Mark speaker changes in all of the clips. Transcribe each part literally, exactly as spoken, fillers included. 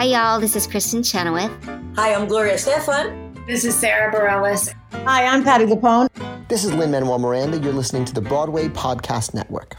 Speaker 1: Hi, y'all. This is Kristen Chenoweth.
Speaker 2: Hi, I'm Gloria Estefan.
Speaker 3: This is Sarah Bareilles.
Speaker 4: Hi, I'm Patti LuPone.
Speaker 5: This is Lin-Manuel Miranda. You're listening to the Broadway Podcast Network.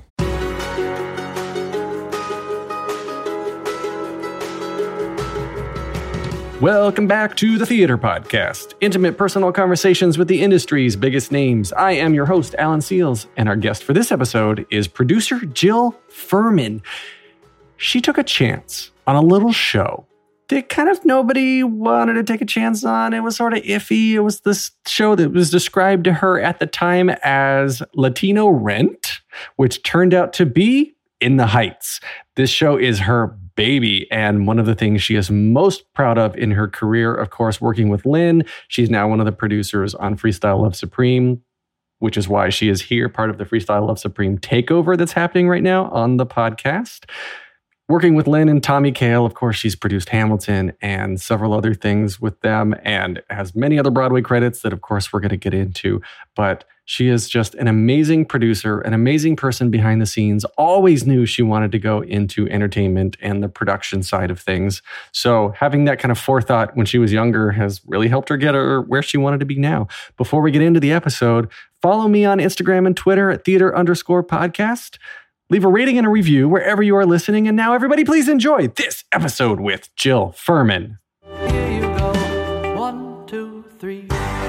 Speaker 6: Welcome back to the Theater Podcast, intimate personal conversations with the industry's biggest names. I am your host, Alan Seals, and our guest for this episode is producer Jill Furman. She took a chance on a little show that kind of nobody wanted to take a chance on. It was sort of iffy. It was this show that was described to her at the time as Latino Rent, which turned out to be In the Heights. This show is her baby, and one of the things she is most proud of in her career, of course, working with Lin. She's now one of the producers on Freestyle Love Supreme, which is why she is here, part of the Freestyle Love Supreme takeover that's happening right now on the podcast. Working with Lin and Tommy Kail, of course, she's produced Hamilton and several other things with them and has many other Broadway credits that, of course, we're going to get into. But she is just an amazing producer, an amazing person behind the scenes, always knew she wanted to go into entertainment and the production side of things. So having that kind of forethought when she was younger has really helped her get her where she wanted to be now. Before we get into the episode, follow me on Instagram and Twitter at theater underscore podcast. Leave a rating and a review wherever you are listening. And now, everybody, please enjoy this episode with Jill Furman.
Speaker 7: Here you go. One, two, three.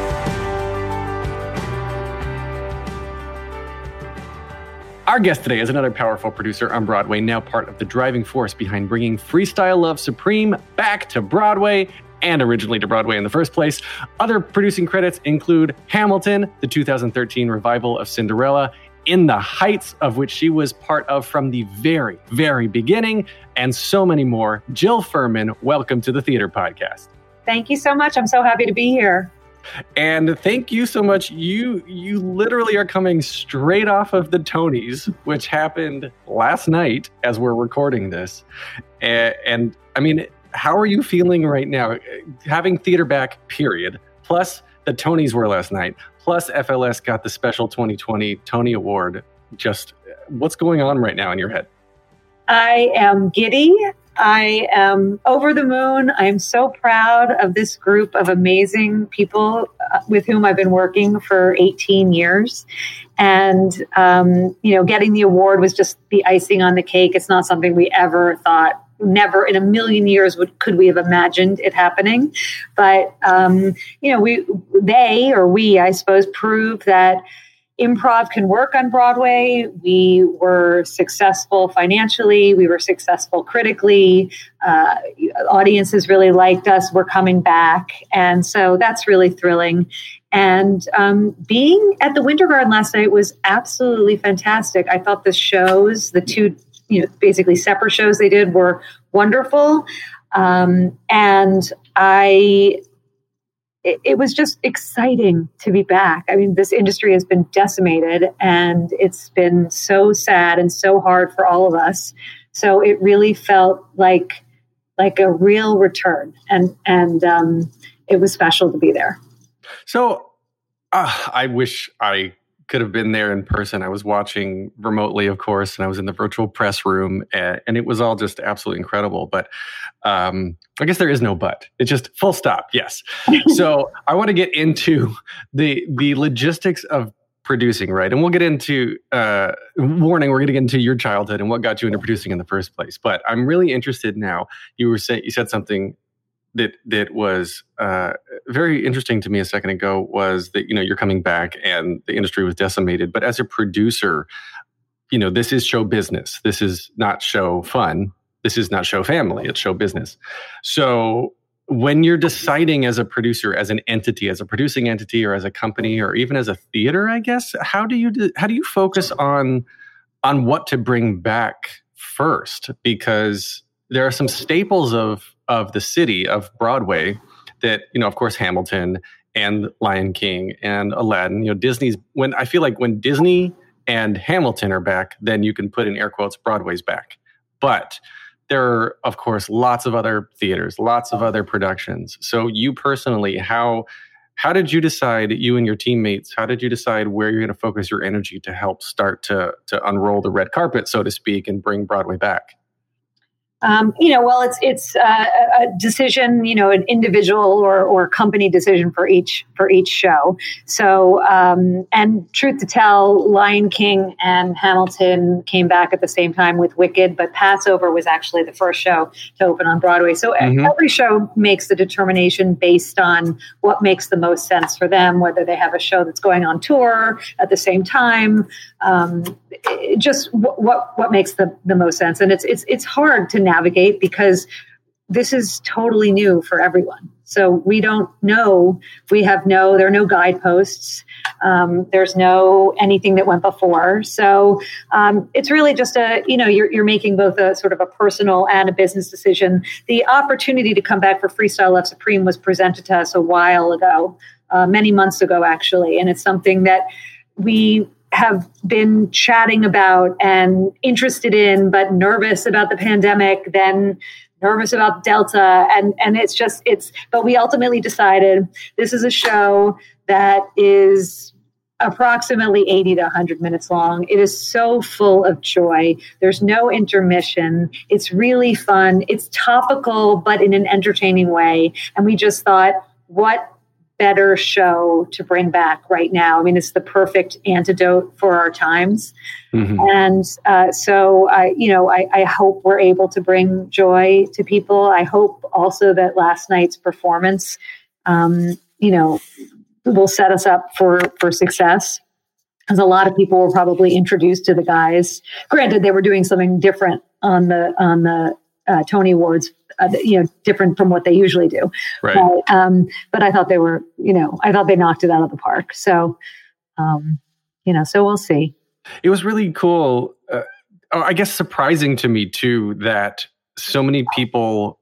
Speaker 6: Our guest today is another powerful producer on Broadway, now part of the driving force behind bringing Freestyle Love Supreme back to Broadway and originally to Broadway in the first place. Other producing credits include Hamilton, the two thousand thirteen revival of Cinderella, In the Heights, of which she was part of from the very, very beginning, and so many more. Jill Furman, welcome to the Theater Podcast.
Speaker 3: Thank you so much. I'm so happy to be here.
Speaker 6: And thank you so much. You you literally are coming straight off of the Tonys, which happened last night as we're recording this. And, and I mean, how are you feeling right now? Having theater back, period. Plus, the Tonys were last night. Plus, F L S got the special twenty twenty Tony Award. Just what's going on right now in your head?
Speaker 3: I am giddy. I am over the moon. I am so proud of this group of amazing people with whom I've been working for eighteen years. And, um, you know, getting the award was just the icing on the cake. It's not something we ever thought, never in a million years would could we have imagined it happening. But, um, you know, we, they or we, I suppose, proved that improv can work on Broadway. We were successful financially. We were successful critically. Uh, audiences really liked us. We're coming back. And so that's really thrilling. And um, being at the Winter Garden last night was absolutely fantastic. I thought the shows, the two, you know, basically separate shows they did were wonderful. Um, and I... it was just exciting to be back. I mean, this industry has been decimated and it's been so sad and so hard for all of us. So it really felt like like a real return, and and um, it was special to be there.
Speaker 6: So uh, I wish I could have been there in person. I was watching remotely, of course, and I was in the virtual press room, and, and it was all just absolutely incredible. But um, I guess there is no but. It's just full stop. Yes. So I want to get into the the logistics of producing, right? And we'll get into, uh, warning, we're going to get into your childhood and what got you into producing in the first place. But I'm really interested now. You were saying, you said something that that was uh, very interesting to me a second ago, was that, you know, you're coming back and the industry was decimated. But as a producer, you know, this is show business. This is not show fun. This is not show family. It's show business. So when you're deciding as a producer, as an entity, as a producing entity, or as a company, or even as a theater, I guess, how do you do, how do you focus on on what to bring back first? Because there are some staples of of the city of Broadway that, you know, of course, Hamilton and Lion King and Aladdin. You know, Disney's, when I feel like when Disney and Hamilton are back, then you can put in air quotes Broadway's back. But there are, of course, lots of other theaters, lots of other productions. So you personally, how how did you decide, you and your teammates, how did you decide where you're going to focus your energy to help start to to unroll the red carpet, so to speak, and bring Broadway back?
Speaker 3: Um, you know, well, it's it's uh, a decision, you know, an individual or or company decision for each for each show. So, um, and truth to tell, Lion King and Hamilton came back at the same time with Wicked, but Passover was actually the first show to open on Broadway. So mm-hmm. every show makes the determination based on what makes the most sense for them, whether they have a show that's going on tour at the same time, um, it just w- what what makes the, the most sense. And it's it's it's hard to navigate because this is totally new for everyone. So we don't know. We have no, there are no guideposts. Um, there's no anything that went before. So um, it's really just a, you know, you're, you're making both a sort of a personal and a business decision. The opportunity to come back for Freestyle Love Supreme was presented to us a while ago, uh, many months ago, actually. And it's something that we have been chatting about and interested in, but nervous about the pandemic, then nervous about Delta. And, and it's just, it's, but we ultimately decided this is a show that is approximately eighty to one hundred minutes long. It is so full of joy. There's no intermission. It's really fun. It's topical, but in an entertaining way. And we just thought, what better show to bring back right now? I mean, it's the perfect antidote for our times. Mm-hmm. And uh, so, I, you know, I, I hope we're able to bring joy to people. I hope also that last night's performance, um, you know, will set us up for, for success. Because a lot of people were probably introduced to the guys. Granted, they were doing something different on the on the uh, Tony Awards. Uh, you know, different from what they usually do.
Speaker 6: Right.
Speaker 3: But, um, but I thought they were, you know, I thought they knocked it out of the park. So, um, you know, so we'll see.
Speaker 6: It was really cool. Uh, I guess surprising to me too, that so many people,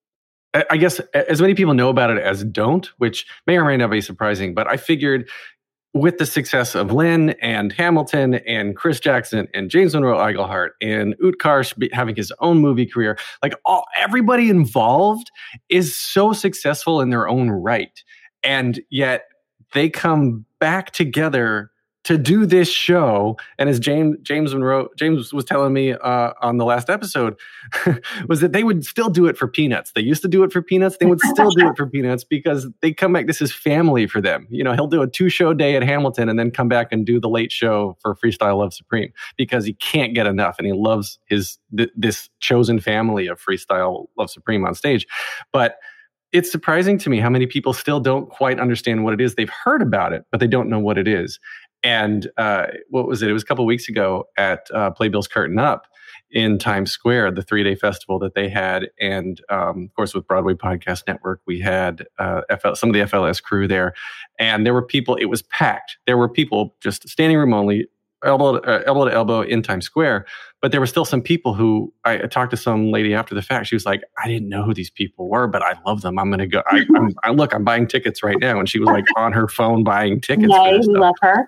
Speaker 6: I guess as many people know about it as don't, which may or may not be surprising, but I figured with the success of Lin and Hamilton and Chris Jackson and James Monroe Iglehart and Utkarsh having his own movie career, like all, everybody involved is so successful in their own right. And yet they come back together to do this show. And as James James Monroe James was telling me uh, on the last episode, was that they would still do it for peanuts. They used to do it for peanuts. They would still do it for peanuts because they come back. This is family for them. You know, he'll do a two show day at Hamilton and then come back and do the late show for Freestyle Love Supreme because he can't get enough and he loves his th- this chosen family of Freestyle Love Supreme on stage. But it's surprising to me how many people still don't quite understand what it is. They've heard about it, but they don't know what it is. And uh, what was it? It was a couple of weeks ago at uh, Playbill's Curtain Up in Times Square, the three-day festival that they had. And, um, of course, with Broadway Podcast Network, we had uh, F L, some of the F L S crew there. And there were people, it was packed. There were people just standing room only, elbow to, uh, elbow to elbow in Times Square. But there were still some people who, I talked to some lady after the fact. She was like, I didn't know who these people were, but I love them. I'm going to go. I, I'm, I, look, I'm buying tickets right now. And she was like on her phone buying tickets.
Speaker 3: Yeah, we love her.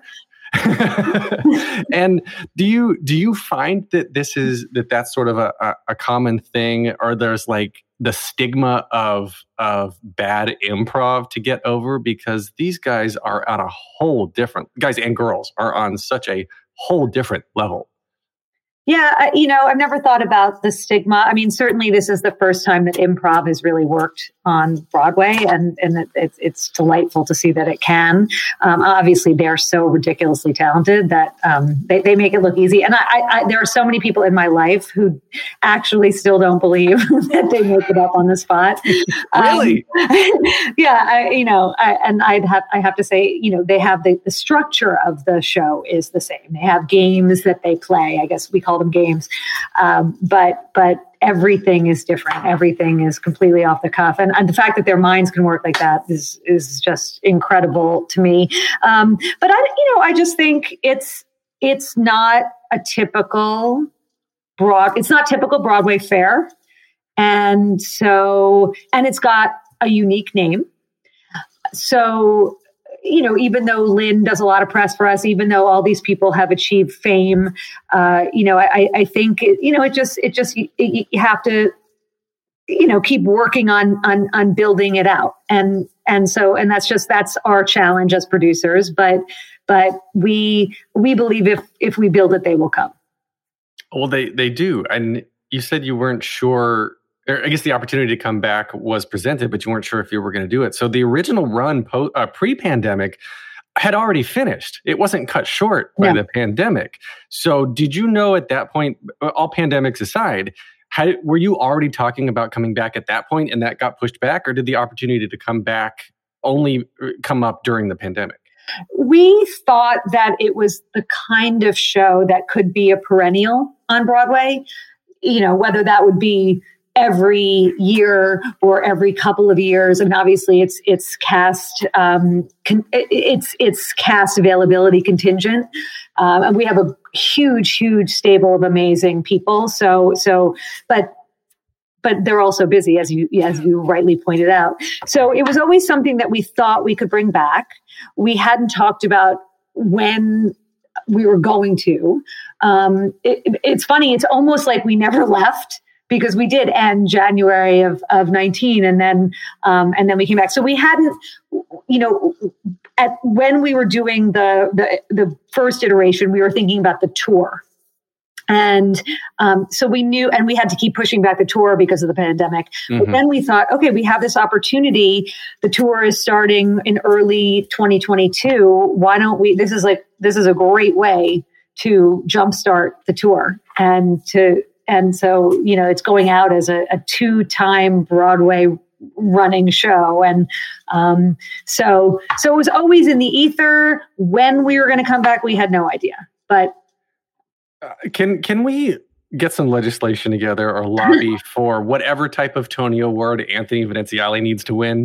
Speaker 6: And do you do you find that this is that that's sort of a, a, a common thing, or there's like the stigma of of bad improv to get over? Because these guys are on a whole different, guys and girls are on such a whole different level.
Speaker 3: Yeah, I, you know, I've never thought about the stigma. I mean, certainly this is the first time that improv has really worked on Broadway, and, and it, it's, it's delightful to see that it can. Um, obviously, they're so ridiculously talented that um, they, they make it look easy. And I, I, I, there are so many people in my life who actually still don't believe that they make it up on the spot.
Speaker 6: Really?
Speaker 3: Um, yeah, I, you know, I, and I'd have I have to say, you know, they have the, the structure of the show is the same. They have games that they play. I guess we call them games, um, but but everything is different. Everything is completely off the cuff, and, and the fact that their minds can work like that is is just incredible to me. Um, but I, you know, I just think it's it's not a typical broad. It's not typical Broadway fare, and so and it's got a unique name. So, you know, even though Lin does a lot of press for us, even though all these people have achieved fame, uh, you know, I, I think, it, you know, it just, it just, it, you have to, you know, keep working on, on, on building it out. And, and so, and that's just, that's our challenge as producers. But, but we, we believe if, if we build it, they will come.
Speaker 6: Well, they, they do. And you said you weren't sure, or I guess the opportunity to come back was presented, but you weren't sure if you were going to do it. So the original run po- uh, pre-pandemic had already finished. It wasn't cut short by yeah. the pandemic. So did you know at that point, all pandemics aside, had, were you already talking about coming back at that point and that got pushed back, or did the opportunity to come back only come up during the pandemic?
Speaker 3: We thought that it was the kind of show that could be a perennial on Broadway, you know, whether that would be every year or every couple of years. And obviously it's, it's cast, um, con- it's, it's cast availability contingent. Um, and we have a huge, huge stable of amazing people. So, so, but but they're also busy, as you as you rightly pointed out. So it was always something that we thought we could bring back. We hadn't talked about when we were going to. Um, it, it's funny. It's almost like we never left, because we did end January of, of nineteen, and then um, and then we came back. So we hadn't, you know, at when we were doing the the the first iteration, we were thinking about the tour. And um, so we knew, and we had to keep pushing back the tour because of the pandemic. Mm-hmm. But then we thought, okay, we have this opportunity. The tour is starting in early twenty twenty-two. Why don't we, this is like, this is a great way to jumpstart the tour. And to, and so, you know, it's going out as a, a two-time Broadway running show. And um, so, so it was always in the ether. When we were going to come back, we had no idea. But
Speaker 6: Uh, can can we get some legislation together or lobby for whatever type of Tony Award Anthony Veneziale needs to win?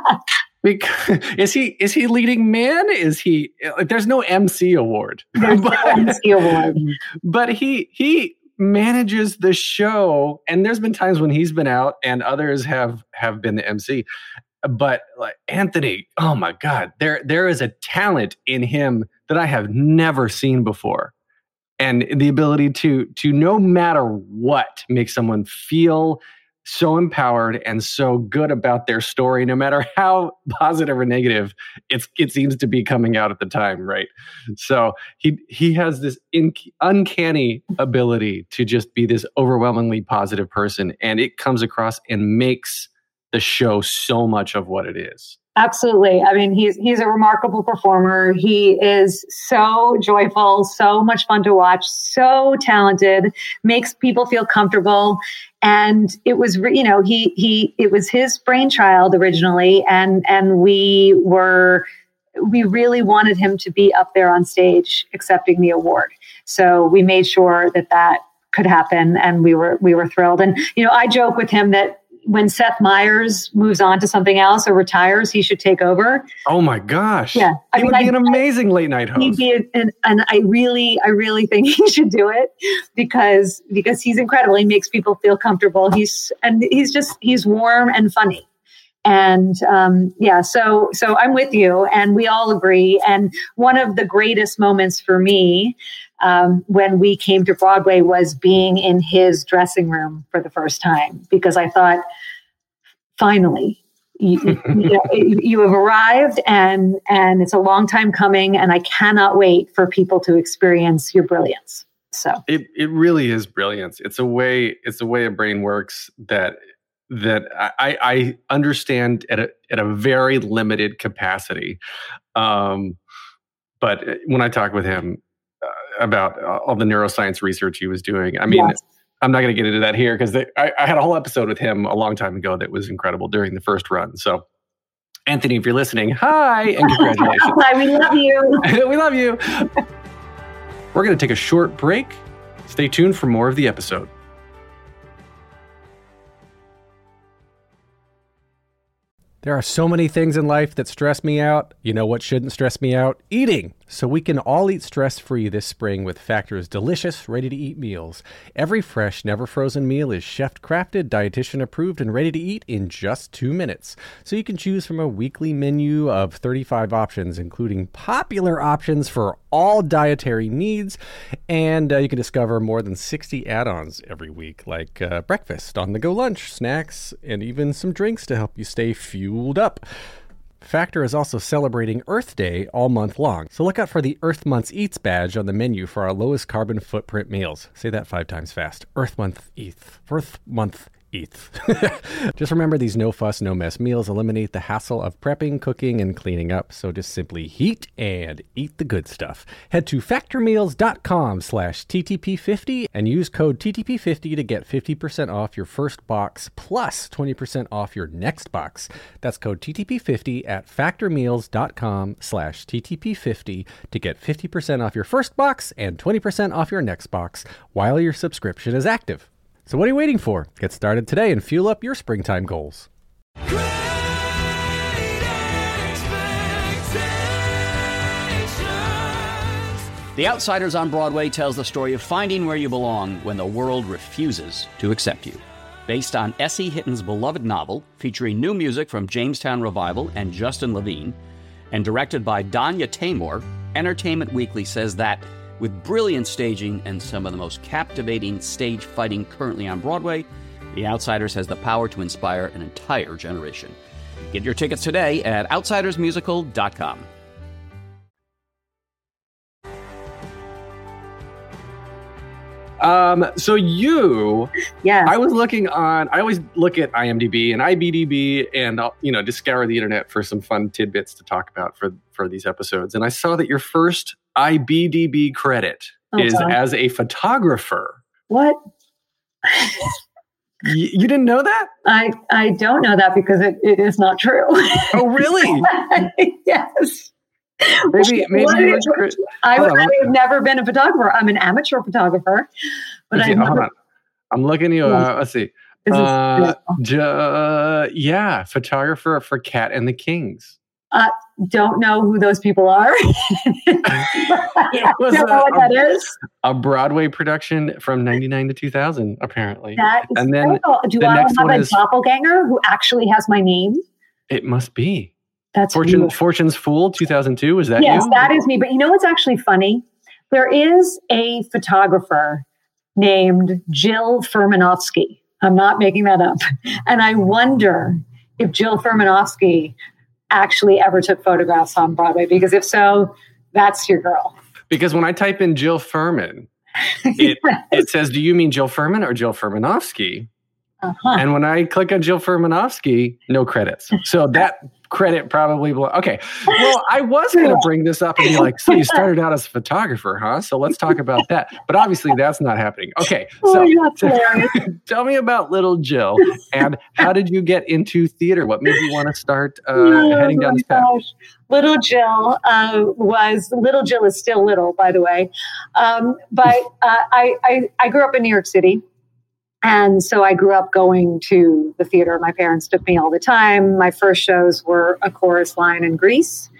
Speaker 6: Because, is he is he leading man? Is he like? There's no M C award.
Speaker 3: There's
Speaker 6: but,
Speaker 3: no M C award.
Speaker 6: But he he manages the show, and there's been times when he's been out, and others have have been the M C. But like Anthony, oh my God, there there is a talent in him that I have never seen before. And the ability to, to no matter what, make someone feel so empowered and so good about their story, no matter how positive or negative it's, it seems to be coming out at the time, right? So he he has this in, uncanny ability to just be this overwhelmingly positive person, and it comes across and makes the show so much of what it is.
Speaker 3: Absolutely. I mean, he's he's a remarkable performer. He is so joyful, so much fun to watch, so talented, makes people feel comfortable. And it was, you know, he he it was his brainchild originally, and and we were we really wanted him to be up there on stage accepting the award. So we made sure that that could happen, and we were we were thrilled. And you know, I joke with him that when Seth Meyers moves on to something else or retires, he should take over.
Speaker 6: Oh my gosh.
Speaker 3: Yeah.
Speaker 6: I he mean, would be I, an amazing late night host.
Speaker 3: He'd be an, and, and I really, I really think he should do it because, because he's incredible. He makes people feel comfortable. He's, and he's just, he's warm and funny. And um, yeah, so, so I'm with you, and we all agree. And one of the greatest moments for me Um, when we came to Broadway was being in his dressing room for the first time, because I thought, finally, you, you, know, you have arrived, and and it's a long time coming, and I cannot wait for people to experience your brilliance. So
Speaker 6: it it really is brilliance. It's a way it's a way a brain works that that I, I understand at a at a very limited capacity. Um, but when I talk with him about all the neuroscience research he was doing. I mean, yes. I'm not going to get into that here because I, I had a whole episode with him a long time ago that was incredible during the first run. So, Anthony, if you're listening, hi and congratulations.
Speaker 3: Hi, we love you.
Speaker 6: We love you. We're going to take a short break. Stay tuned for more of the episode. There are so many things in life that stress me out. You know what shouldn't stress me out? Eating. So we can all eat stress-free this spring with Factor's delicious, ready-to-eat meals. Every fresh, never-frozen meal is chef-crafted, dietitian-approved, and ready to eat in just two minutes. So you can choose from a weekly menu of thirty-five options, including popular options for all dietary needs. And uh, you can discover more than sixty add-ons every week, like uh, breakfast, on-the-go lunch, snacks, and even some drinks to help you stay fueled up.
Speaker 4: Factor is also celebrating Earth Day all month long, so look out for the Earth Month Eats badge on the menu for our lowest carbon footprint meals. Say that five times fast. Earth Month Eats. Earth Month Eats. Just remember, these no-fuss, no-mess meals eliminate the hassle of prepping, cooking, and cleaning up, so just simply heat and eat the good stuff. Head to factormeals.com slash TTP50 and use code T T P fifty to get fifty percent off your first box plus twenty percent off your next box. That's code T T P fifty at factormeals.com slash TTP50 to get fifty percent off your first box and twenty percent off your next box while your subscription is active. So what are you waiting for? Get started today and fuel up your springtime goals.
Speaker 8: The Outsiders on Broadway tells the story of finding where you belong when the world refuses to accept you. Based on S E Hitton's beloved novel, featuring new music from Jamestown Revival and Justin Levine, and directed by Danya Taymor, Entertainment Weekly says that with brilliant staging and some of the most captivating stage fighting currently on Broadway, The Outsiders has the power to inspire an entire generation. Get your tickets today at outsiders musical dot com.
Speaker 6: Um, so you,
Speaker 3: Yeah.
Speaker 6: I was looking on, I always look at IMDb and I B D B and, I'll, you know, just scour the internet for some fun tidbits to talk about for, for these episodes. And I saw that your first I B D B credit
Speaker 3: Oh,
Speaker 6: is
Speaker 3: God.
Speaker 6: as a photographer.
Speaker 3: What?
Speaker 6: Y- you didn't know that?
Speaker 3: I, I don't know that because it, it is not true.
Speaker 6: Oh, really?
Speaker 3: Yes.
Speaker 6: Maybe, maybe
Speaker 3: What
Speaker 6: you
Speaker 3: is-
Speaker 6: were-
Speaker 3: I,
Speaker 6: Hold on,
Speaker 3: I have never been a photographer. I'm an amateur photographer, but
Speaker 6: Okay,
Speaker 3: I
Speaker 6: hold
Speaker 3: never.
Speaker 6: on. I'm looking you
Speaker 3: Yes.
Speaker 6: uh, let's see.
Speaker 3: This is-
Speaker 6: Uh, ju- yeah, photographer for Cat and the Kings.
Speaker 3: uh, don't know who those people are.
Speaker 6: It was
Speaker 3: don't know
Speaker 6: a-
Speaker 3: what that is.
Speaker 6: A Broadway production from ninety-nine to two thousand, apparently.
Speaker 3: That is
Speaker 6: and then
Speaker 3: very cool. Do
Speaker 6: the
Speaker 3: I
Speaker 6: next
Speaker 3: have
Speaker 6: one
Speaker 3: a
Speaker 6: is-
Speaker 3: doppelganger who actually has my name?
Speaker 6: It must be.
Speaker 3: That's
Speaker 6: Fortune,
Speaker 3: weird.
Speaker 6: Fortune's Fool, two thousand two. Is that
Speaker 3: Yes,
Speaker 6: you?
Speaker 3: that is me. But you know what's actually funny? There is a photographer named Jill Furmanovsky. I'm not making that up. And I wonder if Jill Furmanovsky actually ever took photographs on Broadway, because if so, that's your girl.
Speaker 6: Because when I type in Jill Furman, it, it says, do you mean Jill Furman or Jill Furmanovsky?
Speaker 3: Uh-huh.
Speaker 6: And when I click on Jill Furmanovsky, no credits. So that credit probably will. Okay. Well, I was going to bring this up and be like, so you started out as a photographer, huh? So let's talk about that. But obviously that's not happening. Okay. So
Speaker 3: Oh, that's hilarious.
Speaker 6: tell me about Little Jill and how did you get into theater? What made you want to start uh,
Speaker 3: Oh,
Speaker 6: heading down
Speaker 3: my
Speaker 6: this path?
Speaker 3: gosh. Little Jill uh, was, Little Jill is still little, by the way. Um, but uh, I, I, I grew up in New York City. And so I grew up going to the theater. My parents took me all the time. My first shows were A Chorus Line in Grease.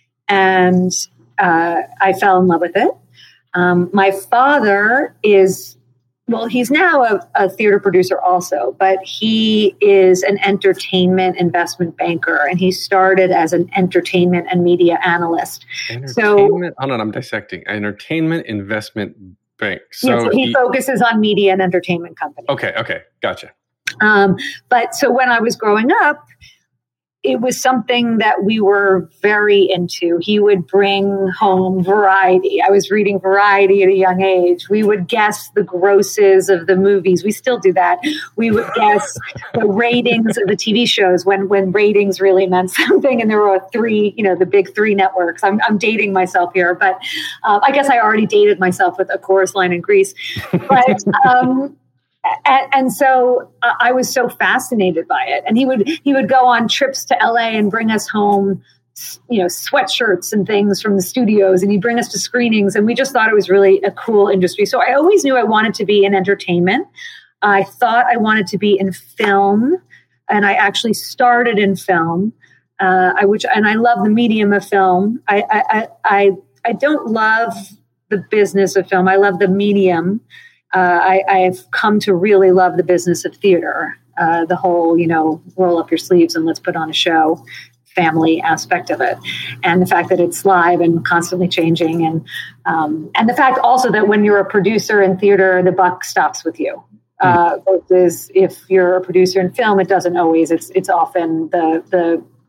Speaker 3: And uh, I fell in love with it. Um, my father is, well, he's now a, a theater producer also, but he is an entertainment investment banker. And he started as an entertainment and media analyst.
Speaker 6: Entertainment. Hold on, I'm dissecting. Entertainment investment bank. So
Speaker 3: Yes, he,
Speaker 6: he-
Speaker 3: focuses on media and entertainment companies.
Speaker 6: okay, okay, gotcha.
Speaker 3: Um, but so when I was growing up, it was something that we were very into. He would bring home Variety. I was reading Variety at a young age. We would guess the grosses of the movies. We still do that. We would guess the ratings of the T V shows when, when ratings really meant something. And there were three, you know, the big three networks. I'm, I'm dating myself here, but uh, I guess I already dated myself with A Chorus Line in Grease. But um, And, and so uh, I was so fascinated by it. And he would he would go on trips to L A and bring us home, you know, sweatshirts and things from the studios. And he'd bring us to screenings. And we just thought it was really a cool industry. So I always knew I wanted to be in entertainment. I thought I wanted to be in film. And I actually started in film, uh, I which and I love the medium of film. I I I, I don't love the business of film. I love the medium. Uh, I, I've come to really love the business of theater, uh, the whole, you know, roll up your sleeves and let's put on a show family aspect of it. And the fact that it's live and constantly changing. And um, and the fact also that when you're a producer in theater, the buck stops with you. Uh, versus if you're a producer in film, it doesn't always. It's it's often the the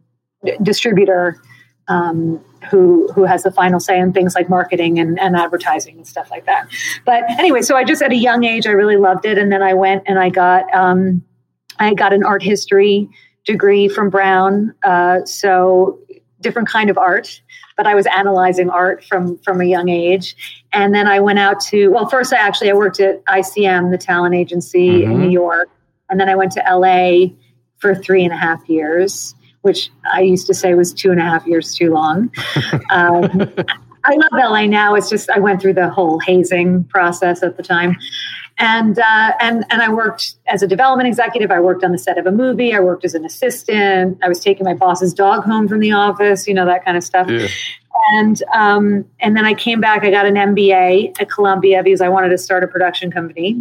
Speaker 3: distributor um, who who has the final say on things like marketing and, and advertising and stuff like that. But anyway, so I just at a young age, I really loved it. And then I went and I got um, I got an art history degree from Brown. Uh, so different kind of art, but I was analyzing art from, from a young age. And then I went out to, well, first I actually, I worked at I C M, the talent agency mm-hmm. in New York. And then I went to L A for three and a half years, which I used to say was two and a half years too long. um, I love L A now. It's just, I went through the whole hazing process at the time. And, uh, and, and I worked as a development executive. I worked on the set of a movie. I worked as an assistant. I was taking my boss's dog home from the office, you know, that kind of stuff. Yeah. And, um, and then I came back, I got an M B A at Columbia because I wanted to start a production company.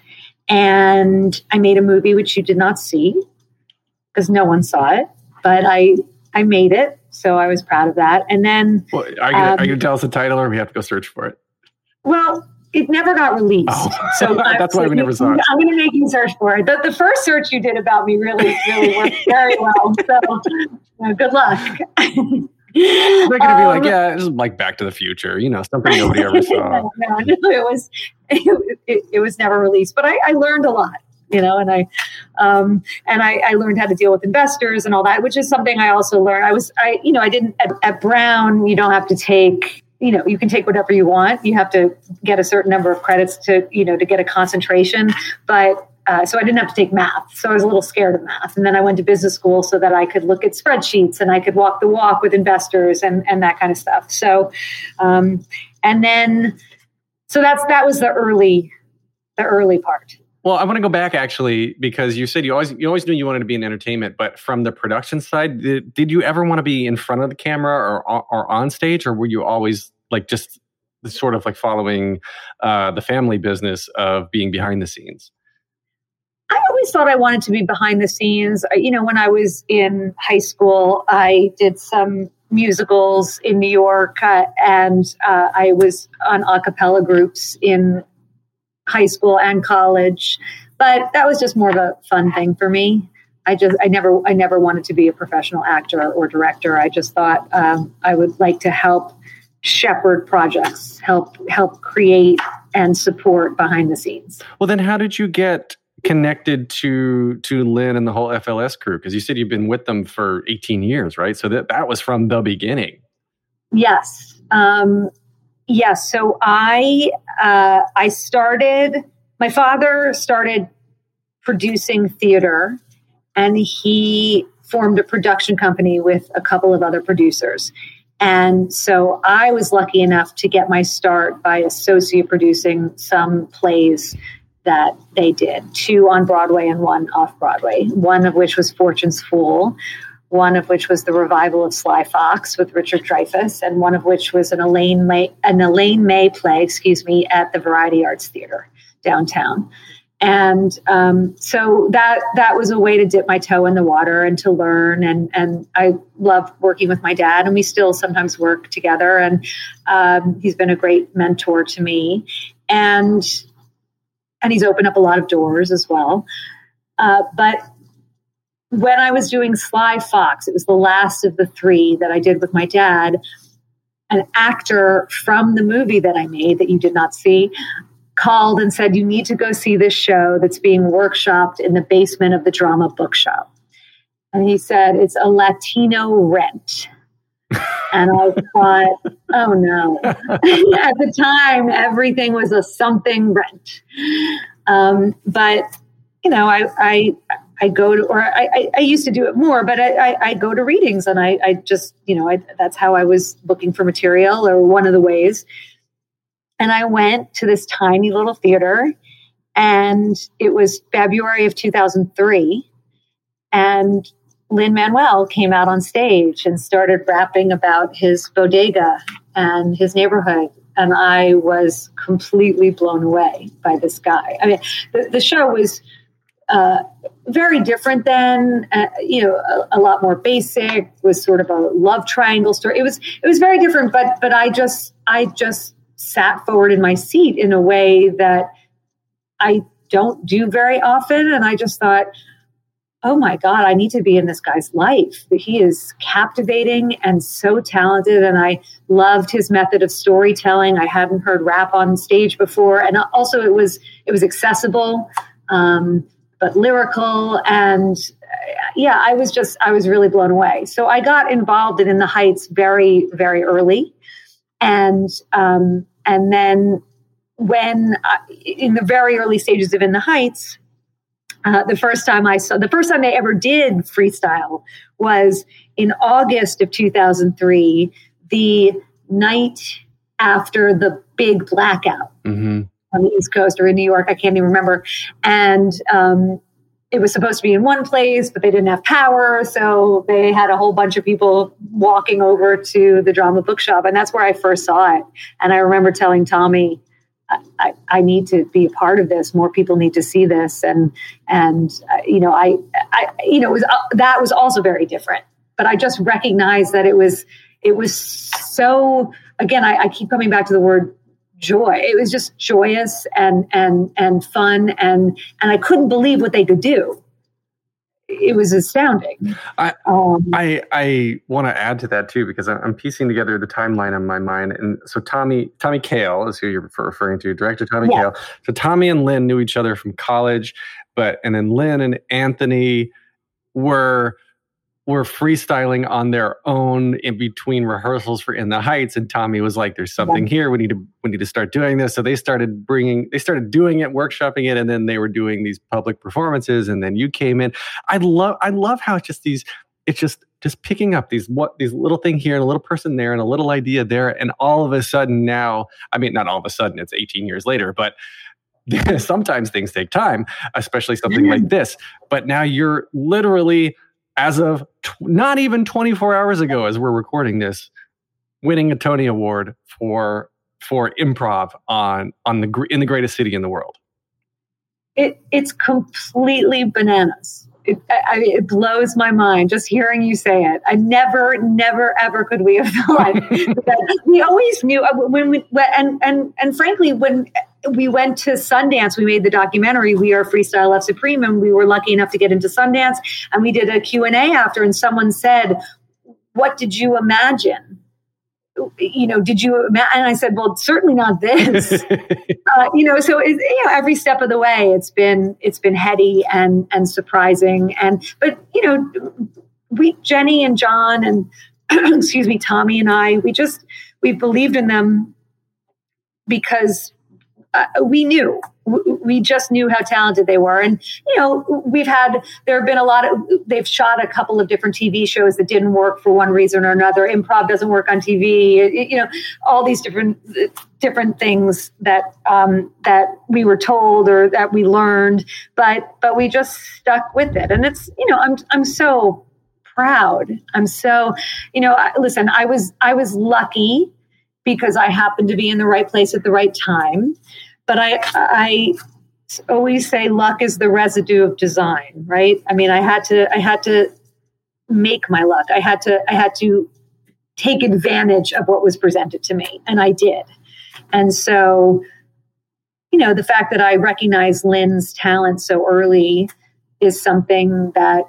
Speaker 3: And I made a movie, which you did not see because no one saw it, but I, I made it. So I was proud of that. And then,
Speaker 6: well, are you um, going to tell us the title, or we have to go search for it?
Speaker 3: Well, it never got released. Oh. So
Speaker 6: that's why we never saw it.
Speaker 3: I'm going to make you search for it. The, the first search you did about me really, really worked very well. So uh, good luck.
Speaker 6: They're going to be um, like, yeah, this is like Back to the Future, you know, something nobody ever saw.
Speaker 3: no, no, no, it was, it, it, it was never released, but I, I learned a lot. You know, and I, um, and I, I learned how to deal with investors and all that, which is something I also learned. I was, I, you know, I didn't at, at Brown. You don't have to take, you know, you can take whatever you want. You have to get a certain number of credits to, you know, to get a concentration. But uh, so I didn't have to take math. So I was a little scared of math. And then I went to business school so that I could look at spreadsheets and I could walk the walk with investors and and that kind of stuff. So, um, and then, so that's that was the early, the early part.
Speaker 6: Well, I want to go back actually, because you said you always you always knew you wanted to be in entertainment, but from the production side, did, did you ever want to be in front of the camera or or on stage, or were you always like just sort of like following uh, the family business of being behind the scenes?
Speaker 3: I always thought I wanted to be behind the scenes. You know, when I was in high school, I did some musicals in New York, uh, and uh, I was on a cappella groups in high school and college, but that was just more of a fun thing for me. I just, I never, I never wanted to be a professional actor or director. I just thought um, I would like to help shepherd projects, help, help create and support behind the scenes.
Speaker 6: Well, then how did you get connected to, to Lynn and the whole F L S crew? Because you said you've been with them for eighteen years, right? So that, that was from the beginning.
Speaker 3: Yes. Um, Yes. So I uh, I started, my father started producing theater, and he formed a production company with a couple of other producers. And so I was lucky enough to get my start by associate producing some plays that they did, two on Broadway and one off Broadway, one of which was Fortune's Fool, one of which was the revival of Sly Fox with Richard Dreyfuss, and one of which was an Elaine May, an Elaine May play, excuse me, at the Variety Arts Theater downtown. And um, so that that was a way to dip my toe in the water and to learn. And and I loved working with my dad, and we still sometimes work together. And um, he's been a great mentor to me, and and he's opened up a lot of doors as well. Uh, but when I was doing Sly Fox, it was the last of the three that I did with my dad. An actor from the movie that I made that you did not see called and said, you need to go see this show that's being workshopped in the basement of the Drama Bookshop. And he said, it's a Latino Rent. And I thought, oh no. At the time, everything was a something Rent. Um, but, you know, I, I, I go to, or I, I used to do it more, but I, I, I go to readings, and I, I just, you know, I, that's how I was looking for material, or one of the ways. And I went to this tiny little theater, and it was February of two thousand three. And Lin-Manuel came out on stage and started rapping about his bodega and his neighborhood. And I was completely blown away by this guy. I mean, the, the show was Uh, very different then, uh, you know, a, a lot more basic, was sort of a love triangle story. It was, it was very different, but, but I just, I just sat forward in my seat in a way that I don't do very often. And I just thought, oh my God, I need to be in this guy's life. He is captivating and so talented. And I loved his method of storytelling. I hadn't heard rap on stage before. And also it was, it was accessible, um, but lyrical. And uh, yeah, I was just, I was really blown away. So I got involved in In the Heights very, very early. And, um, and then when uh, in the very early stages of In the Heights, Uh, the first time I saw, the first time they ever did freestyle was in August of two thousand three, the night after the big blackout mm-hmm. on the East Coast or in New York. I can't even remember. And um, it was supposed to be in one place, but they didn't have power. So they had a whole bunch of people walking over to the drama bookshop. And that's where I first saw it. And I remember telling Tommy, I, I need to be a part of this. More people need to see this. And, and, uh, you know, I, I, you know, it was, uh, that was also very different, but I just recognized that it was, it was so, again, I, I keep coming back to the word joy. It was just joyous and, and, and fun. And, and I couldn't believe what they could do. It was astounding.
Speaker 6: I um, I, I want to add to that too, because I'm piecing together the timeline in my mind. And so Tommy Tommy Kail is who you're referring to, director Tommy yeah. Kail. So Tommy and Lynn knew each other from college, but and then Lynn and Anthony were were freestyling on their own in between rehearsals for In the Heights. And Tommy was like, "There's something yeah. here. We need to we need to start doing this." So they started bringing, they started doing it, workshopping it, and then they were doing these public performances. And then you came in. I love I love how it's just these, it's just just picking up these what these little thing here and a little person there and a little idea there, and all of a sudden now, I mean, not all of a sudden, it's eighteen years later, but sometimes things take time, especially something like this. But now you're literally, as of t- not even twenty-four hours ago, as we're recording this, winning a Tony Award for for improv on on the in the greatest city in the world.
Speaker 3: It it's completely bananas. It, I, it blows my mind just hearing you say it. I never, never, ever could we have thought that. We always knew when we and and and frankly when we went to Sundance, we made the documentary We Are Freestyle Love Supreme, and we were lucky enough to get into Sundance, and we did a Q and A after, and someone said, "What did you imagine? You know, did you imagine?" And I said, "Well, certainly not this." uh, you know, so it, you know, every step of the way, it's been it's been heady and and surprising, and but you know, we Jenny and John and excuse me, Tommy and I, we just we believed in them because. Uh, we knew, we just knew how talented they were. And, you know, we've had, there have been a lot of, they've shot a couple of different T V shows that didn't work for one reason or another. Improv doesn't work on T V, it, you know, all these different, different things that, um, that we were told or that we learned, but, but we just stuck with it. And it's, you know, I'm, I'm so proud. I'm so, you know, I, listen, I was, I was lucky because I happened to be in the right place at the right time. But I, I always say luck is the residue of design, right? I mean, I had to, I had to make my luck. I had to, I had to take advantage of what was presented to me, and I did. And so, you know, the fact that I recognized Lynn's talent so early is something that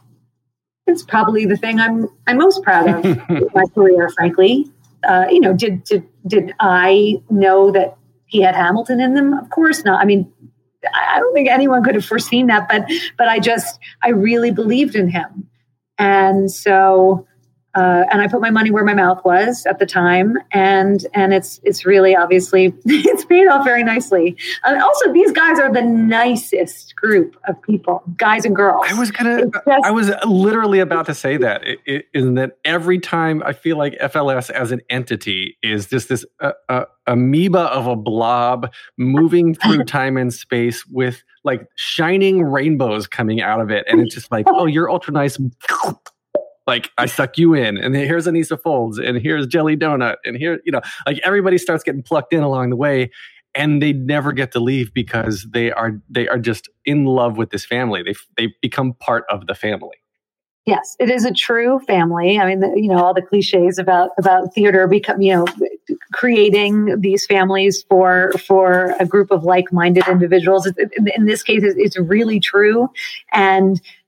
Speaker 3: is probably the thing I'm, I'm most proud of in my career, frankly. Uh, you know, did, did, did I know that he had Hamilton in them? Of course not. I mean, I don't think anyone could have foreseen that, but, but I just, I really believed in him. And so, uh, and I put my money where my mouth was at the time. And, and it's, it's really obviously, it's paid off very nicely. And also these guys are the nicest group of people, guys and girls.
Speaker 6: I was gonna, just, I was literally about to say that, it, it, isn't that every time I feel like F L S as an entity is just this uh, uh, amoeba of a blob moving through time and space with like shining rainbows coming out of it. And it's just like, oh, you're ultra nice. Like, I suck you in, and here's Anissa Folds, and here's Jelly Donut, and here, you know, like everybody starts getting plucked in along the way, and they never get to leave because they are they are just in love with this family. They they become part of the family.
Speaker 3: Yes, it is a true family. I mean, the, you know, all the cliches about about theater become, you know, creating these families for for a group of like-minded individuals. In, in this case, it's really true, and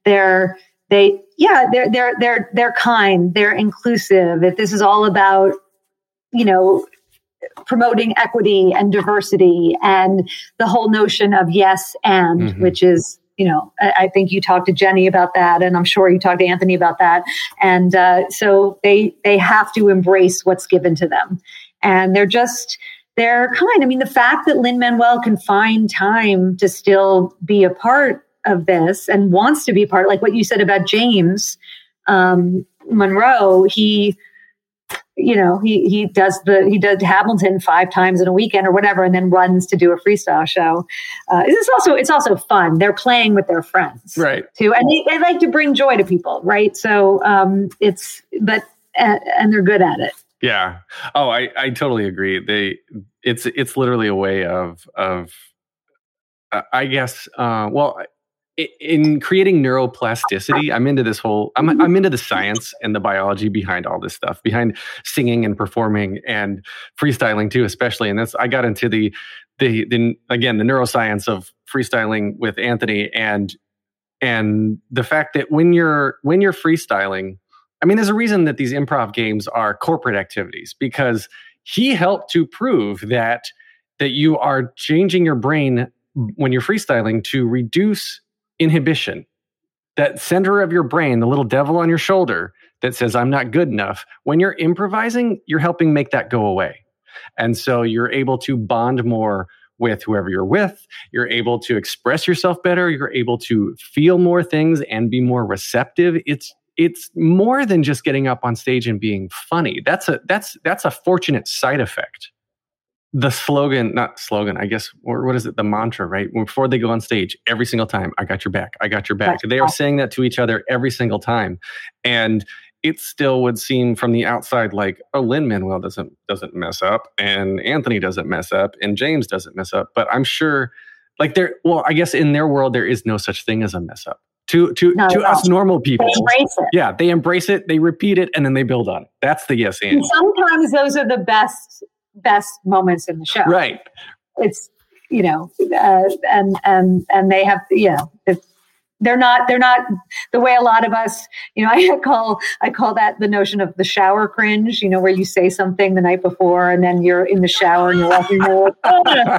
Speaker 3: they're, they, yeah, they're, they're, they're, they're kind, they're inclusive. If this is all about, you know, promoting equity and diversity and the whole notion of yes and, mm-hmm. which is, you know, I, I think you talked to Jenny about that, and I'm sure you talked to Anthony about that. And uh, so they they have to embrace what's given to them, and they're just they're kind. I mean, the fact that Lin-Manuel can find time to still be a part of this and wants to be part, like what you said about James um, Monroe, he. You know, he, he does the, he does Hamilton five times in a weekend or whatever, and then runs to do a freestyle show. Uh, it's also, it's also fun. They're playing with their friends.
Speaker 6: Right.
Speaker 3: Too. And they, they like to bring joy to people. Right. So, um, it's, but, uh, and they're good at it.
Speaker 6: Yeah. Oh, I, I totally agree. They, it's, it's literally a way of, of, uh, I guess, uh, well, in creating neuroplasticity, I'm into this whole, I'm, I'm into the science and the biology behind all this stuff, behind singing and performing and freestyling too, especially. And that's, I got into the, the, the, again, the neuroscience of freestyling with Anthony and, and the fact that when you're, when you're freestyling, I mean, there's a reason that these improv games are corporate activities, because he helped to prove that, that you are changing your brain when you're freestyling to reduce inhibition. That center of your brain, the little devil on your shoulder that says, I'm not good enough. When you're improvising, you're helping make that go away. And so you're able to bond more with whoever you're with. You're able to express yourself better. You're able to feel more things and be more receptive. It's it's more than just getting up on stage and being funny. That's a that's that's a fortunate side effect. The slogan, not slogan, I guess, or what is it? The mantra, right? Before they go on stage, every single time, I got your back, I got your back. They are saying that to each other every single time. And it still would seem from the outside like, oh, Lin-Manuel doesn't doesn't mess up, and Anthony doesn't mess up, and James doesn't mess up. But I'm sure, like, there, well, I guess in their world, there is no such thing as a mess up. To to
Speaker 3: no,
Speaker 6: to
Speaker 3: no.
Speaker 6: us normal people,
Speaker 3: they embrace it.
Speaker 6: Yeah, they embrace it, they repeat it, and then they build on it. That's the yes and.
Speaker 3: And sometimes those are the best best moments in the show.
Speaker 6: Right.
Speaker 3: It's, you know, uh, and and and they have, you know, it's, they're not they're not the way a lot of us, you know, I call I call that the notion of the shower cringe, you know, where you say something the night before and then you're in the shower and you're walking like, oh.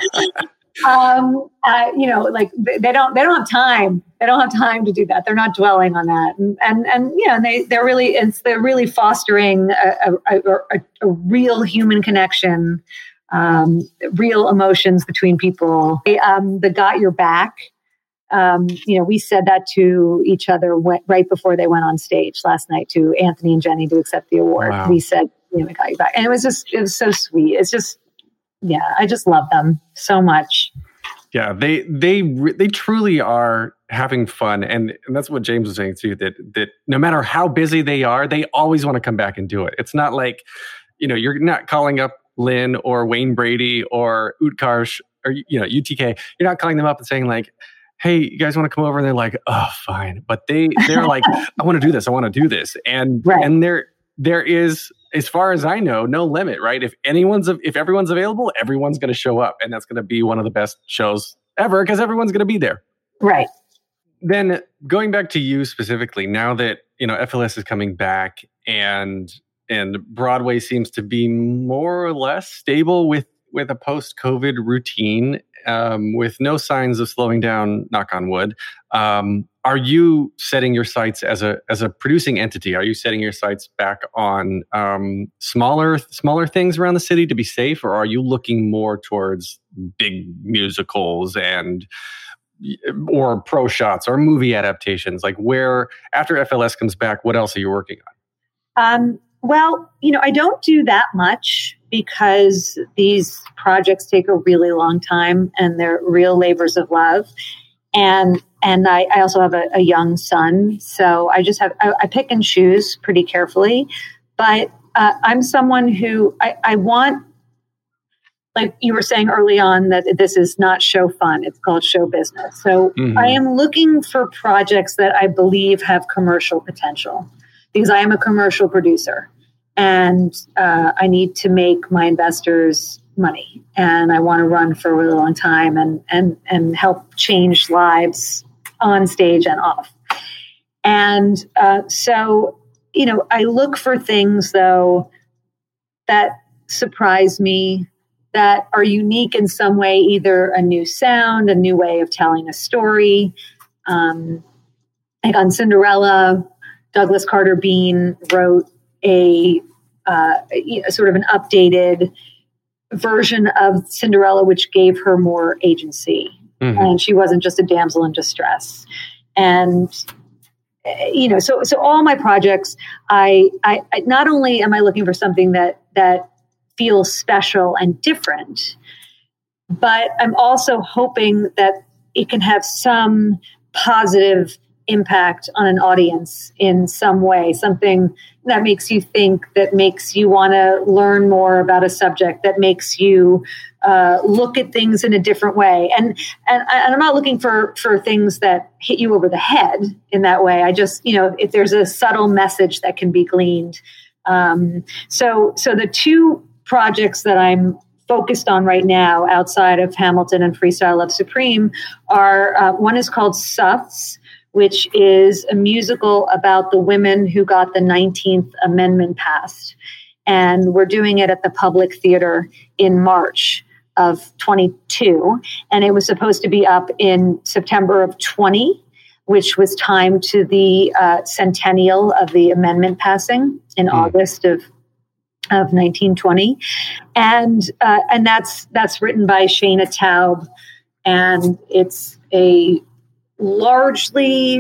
Speaker 3: um uh, you know, like they don't they don't have time they don't have time to do that. They're not dwelling on that, and and, and you know, and they they're really it's they're really fostering a, a, a, a real human connection, um real emotions between people. They, um the got your back, um you know, we said that to each other went, right before they went on stage last night to Anthony and Jenny to accept the award. Wow. We said, you know, we got your back, and it was just it was so sweet. It's just, yeah, I just love them so much.
Speaker 6: Yeah, they they they truly are having fun, and, and that's what James was saying too. That that no matter how busy they are, they always want to come back and do it. It's not like, you know, you're not calling up Lynn or Wayne Brady or Utkarsh or, you know, U T K. You're not calling them up and saying like, hey, you guys want to come over? And they're like, oh, fine. But they they're like, I want to do this. I want to do this, and
Speaker 3: right.
Speaker 6: and there there is, as far as I know, no limit, right? If anyone's, if everyone's available, everyone's going to show up, and that's going to be one of the best shows ever because everyone's going to be there.
Speaker 3: Right.
Speaker 6: Then going back to you specifically, now that, you know, F L S is coming back and and Broadway seems to be more or less stable with with a post-COVID routine, um, with no signs of slowing down, knock on wood. Um, are you setting your sights as a as a producing entity? Are you setting your sights back on um, smaller smaller things around the city to be safe, or are you looking more towards big musicals and or pro shots or movie adaptations? Like, where after F L S comes back, what else are you working on?
Speaker 3: Um, well, you know, I don't do that much because these projects take a really long time and they're real labors of love. And and I, I also have a, a young son, so I just have I, I pick and choose pretty carefully. But uh, I'm someone who I, I want, like you were saying early on, that this is not show fun; it's called show business. So mm-hmm. I am looking for projects that I believe have commercial potential, because I am a commercial producer, and uh, I need to make my investors money, and I want to run for a really long time and and and help change lives on stage and off. And uh, so, you know, I look for things, though, that surprise me, that are unique in some way, either a new sound, a new way of telling a story. Um, like on Cinderella, Douglas Carter Beane wrote a uh, sort of an updated version of Cinderella, which gave her more agency. Mm-hmm. And she wasn't just a damsel in distress. And, you know, so so all my projects, I, I, I not only am I looking for something that that feels special and different, but I'm also hoping that it can have some positive impact on an audience in some way, something that makes you think, that makes you want to learn more about a subject, that makes you uh, look at things in a different way. And, and and I'm not looking for for things that hit you over the head in that way. I just, you know, if there's a subtle message that can be gleaned. Um, so so the two projects that I'm focused on right now outside of Hamilton and Freestyle Love Supreme are, uh, one is called Suffs, which is a musical about the women who got the nineteenth Amendment passed. And we're doing it at the Public Theater in March of twenty-two. And it was supposed to be up in September of twenty, which was timed to the uh, centennial of the amendment passing in mm. August of of nineteen twenty. And uh, and that's that's written by Shana Taub. And it's a largely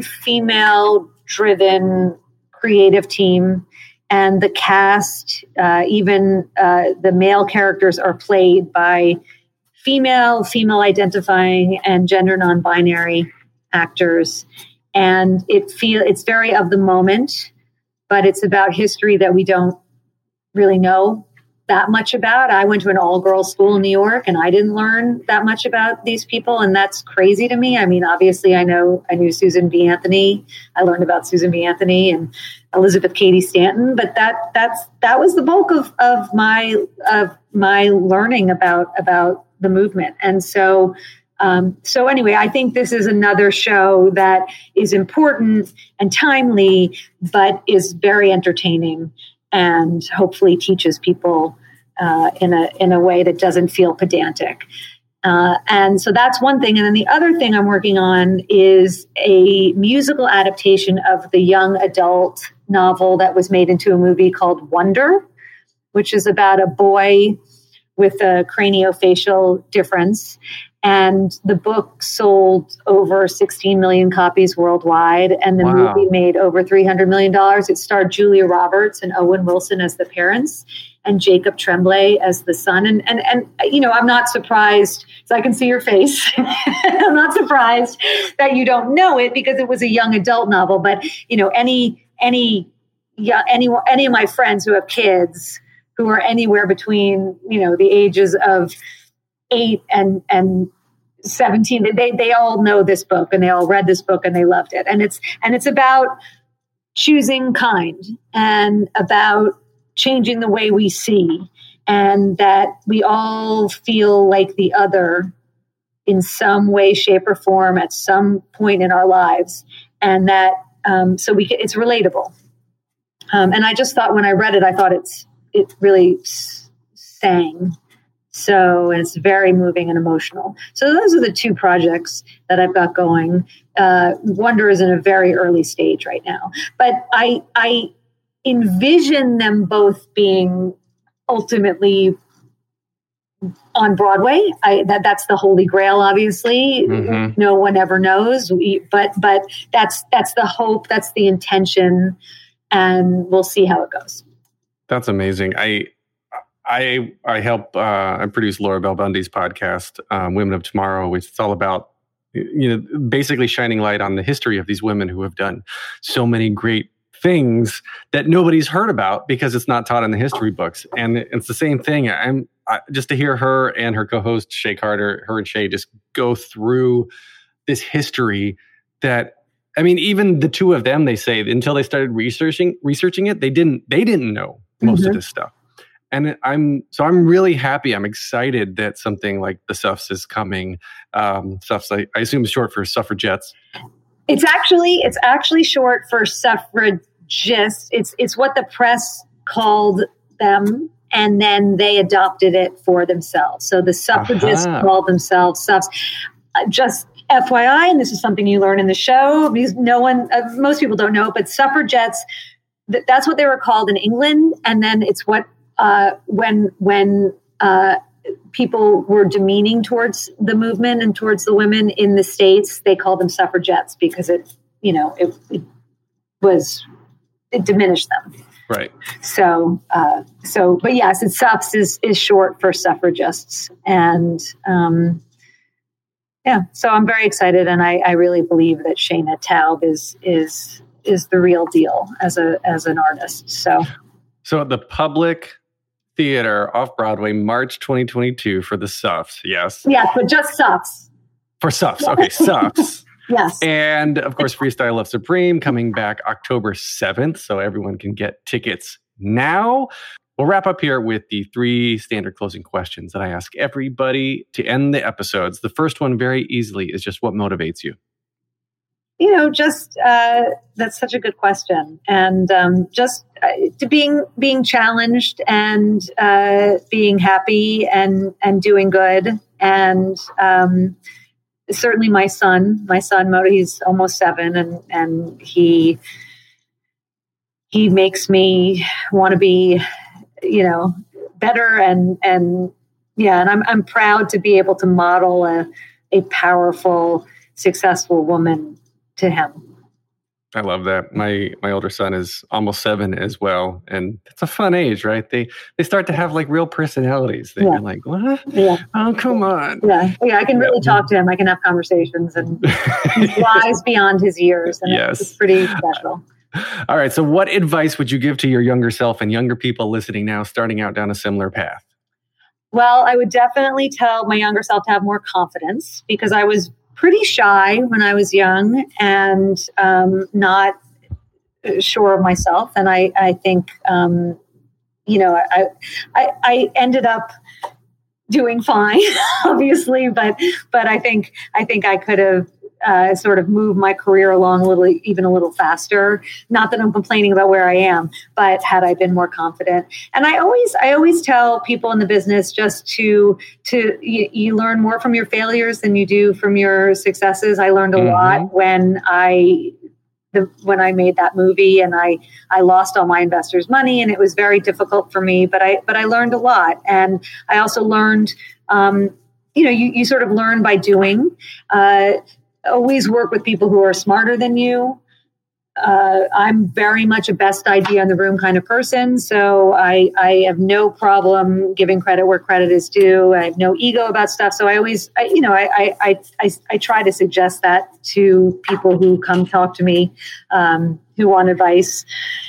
Speaker 3: female-driven creative team, and the cast, uh, even uh, the male characters, are played by female, female-identifying, and gender non-binary actors. And it feel it's very of the moment, but it's about history that we don't really know that much about. I went to an all-girls school in New York, and I didn't learn that much about these people, and that's crazy to me. I mean, obviously, I know I knew Susan B. Anthony. I learned about Susan B. Anthony and Elizabeth Cady Stanton, but that that's that was the bulk of of my of my learning about about the movement. And so, um, so anyway, I think this is another show that is important and timely, but is very entertaining, and hopefully teaches people uh, in a in a way that doesn't feel pedantic. Uh, and so that's one thing. And then the other thing I'm working on is a musical adaptation of the young adult novel that was made into a movie called Wonder, which is about a boy with a craniofacial difference. And the book sold over sixteen million copies worldwide, and the wow. movie made over three hundred million dollars. It starred Julia Roberts and Owen Wilson as the parents, and Jacob Tremblay as the son. And, and, and you know, I'm not surprised, so I can see your face. I'm not surprised that you don't know it, because it was a young adult novel. But, you know, any, any, yeah, any, any of my friends who have kids who are anywhere between, you know, the ages of eight and and seventeen, they they all know this book, and they all read this book, and they loved it. And it's and it's about choosing kind, and about changing the way we see, and that we all feel like the other in some way, shape, or form at some point in our lives, and that um, so we it's relatable. Um, and I just thought, when I read it, I thought it's it really s- sang. So it's very moving and emotional. So those are the two projects that I've got going. Uh, Wonder is in a very early stage right now, but I I envision them both being ultimately on Broadway. I, that that's the holy grail, obviously. Mm-hmm. No one ever knows, we, but but that's that's the hope, that's the intention, and we'll see how it goes.
Speaker 6: That's amazing. I. I I help uh, I produce Laura Bell Bundy's podcast, um, Women of Tomorrow, which is all about, you know, basically shining light on the history of these women who have done so many great things that nobody's heard about because it's not taught in the history books. And it's the same thing. I'm I, just to hear her and her co-host Shay Carter, her and Shay, just go through this history that, I mean, even the two of them, they say until they started researching researching it, they didn't they didn't know most mm-hmm. of this stuff. And I'm so I'm really happy. I'm excited that something like the Suffs is coming. Um, Suffs, I, I assume, is short for suffragettes.
Speaker 3: It's actually it's actually short for suffragists. It's it's what the press called them, and then they adopted it for themselves. So the suffragists
Speaker 4: Aha.
Speaker 3: call themselves suffs. Uh, just F Y I, and this is something you learn in the show, because no one, uh, most people don't know, but suffragettes, th- that's what they were called in England. And then it's what, uh, when, when, uh, people were demeaning towards the movement and towards the women in the States, they called them suffragettes because it, you know, it, it was, it diminished them.
Speaker 6: Right.
Speaker 3: So, uh, so, but yes, it's suffs is, is short for suffragists. And, um, yeah, so I'm very excited, and I, I really believe that Shayna Taub is is is the real deal as a as an artist. So,
Speaker 6: So at the Public Theater off Broadway, March twenty twenty-two for the Suffs. Yes.
Speaker 3: yeah, but just suffs.
Speaker 6: For Suffs. Okay, Suffs.
Speaker 3: Yes.
Speaker 6: And of course, Freestyle Love Supreme coming back October seventh, so everyone can get tickets now. We'll wrap up here with the three standard closing questions that I ask everybody to end the episodes. The first one, very easily, is just what motivates you?
Speaker 3: You know, just uh, that's such a good question, and um, just uh, to being being challenged and uh, being happy and and doing good, and um, certainly my son, my son, Mo, he's almost seven, and and he he makes me want to be, you know, better and, and yeah. And I'm, I'm proud to be able to model a, a powerful, successful woman to him.
Speaker 6: I love that. My, my older son is almost seven as well. And it's a fun age, right? They, they start to have like real personalities. They're
Speaker 3: Yeah.
Speaker 6: like, what?
Speaker 3: Yeah.
Speaker 6: Oh, come on.
Speaker 3: Yeah. Yeah. I can really talk to him. I can have conversations, and he's wise beyond his years. And
Speaker 6: Yes.
Speaker 3: it's pretty special.
Speaker 6: All right. So what advice would you give to your younger self and younger people listening now, starting out down a similar path?
Speaker 3: Well, I would definitely tell my younger self to have more confidence, because I was pretty shy when I was young and um, not sure of myself. And I, I think, um, you know, I, I, I ended up doing fine, obviously, but, but I think, I think I could have uh, sort of moved my career along a little, even a little faster. Not that I'm complaining about where I am, but had I been more confident. And I always, I always tell people in the business just to, to, you, you learn more from your failures than you do from your successes. I learned a
Speaker 6: Mm-hmm.
Speaker 3: lot when I, the, when I made that movie, and I, I lost all my investors' money, and it was very difficult for me, but I, but I learned a lot. And I also learned, um, you know, you, you sort of learn by doing. Uh, always work with people who are smarter than you. Uh, I'm very much a best idea in the room kind of person. So I, I have no problem giving credit where credit is due. I have no ego about stuff. So I always, I, you know, I, I, I, I, I try to suggest that to people who come talk to me, um, who want advice.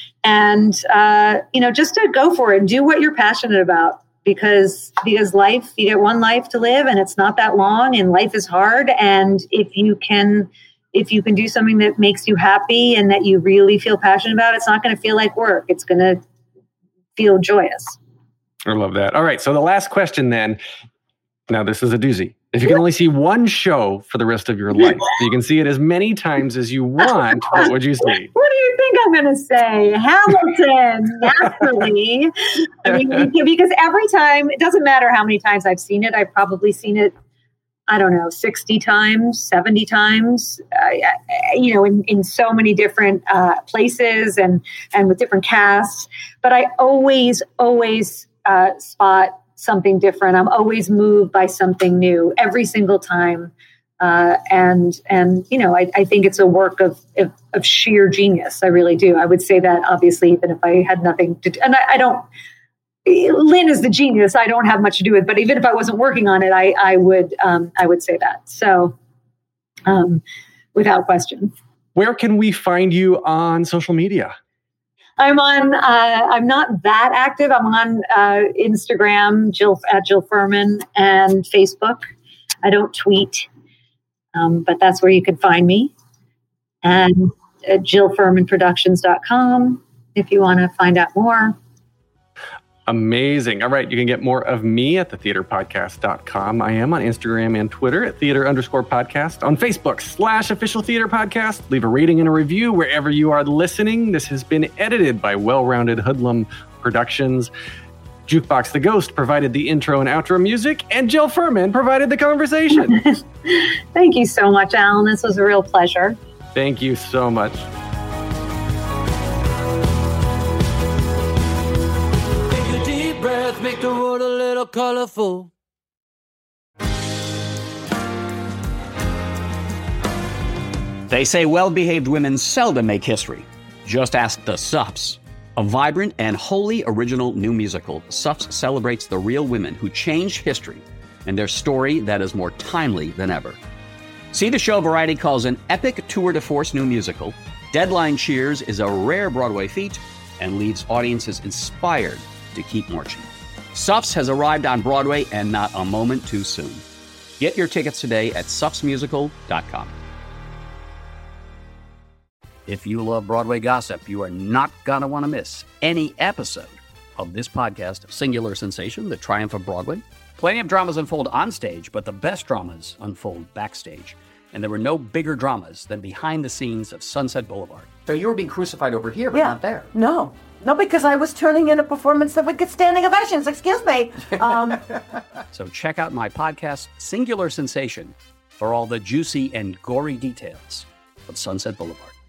Speaker 3: And, uh, you know, just to go for it and do what you're passionate about. Because because life, you get one life to live, and it's not that long, and life is hard. And if you can, if you can do something that makes you happy and that you really feel passionate about, it's not going to feel like work. It's going to feel joyous.
Speaker 6: I love that. All right. So the last question then. Now this is a doozy. If you can only see one show for the rest of your life, you can see it as many times as you want, what would you see?
Speaker 3: What do you think I'm going to say? Hamilton, naturally. I mean, because every time, it doesn't matter how many times I've seen it. I've probably seen it, I don't know, sixty times, seventy times, uh, you know, in, in so many different uh, places and, and with different casts. But I always, always uh, spot something different. I'm always moved by something new every single time. Uh, and, and, you know, I, I think it's a work of, of, of sheer genius. I really do. I would say that, obviously, even if I had nothing to do, and I, I don't, Lynn is the genius I don't have much to do with, but even if I wasn't working on it, I, I would, um, I would say that. So, um, without question.
Speaker 6: Where can we find you on social media?
Speaker 3: I'm on, uh, I'm not that active. I'm on uh, Instagram, Jill at Jill Furman, and Facebook. I don't tweet, um, but that's where you can find me. And at jill furman productions dot com if you want to find out more.
Speaker 6: Amazing. All right. You can get more of me at the theater podcast dot com. I am on Instagram and Twitter at theater underscore podcast. On Facebook slash official theater podcast. Leave a rating and a review wherever you are listening. This has been edited by Well-Rounded Hoodlum Productions. Jukebox the Ghost provided the intro and outro music, and Jill Furman provided the conversation.
Speaker 3: Thank you so much, Alan. This was a real pleasure.
Speaker 6: Thank you so much.
Speaker 7: Take a deep breath, make the world a little colorful.
Speaker 8: They say well-behaved women seldom make history. Just ask the Suffs. A vibrant and wholly original new musical, Suffs celebrates the real women who changed history and their story that is more timely than ever. See the show Variety calls an epic tour de force new musical. Deadline cheers is a rare Broadway feat and leaves audiences inspired to keep marching. Suffs has arrived on Broadway and not a moment too soon. Get your tickets today at suffs musical dot com. If you love Broadway gossip, you are not going to want to miss any episode of this podcast, Singular Sensation, The Triumph of Broadway. Plenty of dramas unfold on stage, but the best dramas unfold backstage. And there were no bigger dramas than behind the scenes of Sunset Boulevard. So you were being crucified over here, but
Speaker 2: Yeah.
Speaker 8: not there.
Speaker 2: No. No, because I was turning in a performance that would get standing ovations. Excuse me. Um,
Speaker 8: So check out my podcast, Singular Sensation, for all the juicy and gory details of Sunset Boulevard.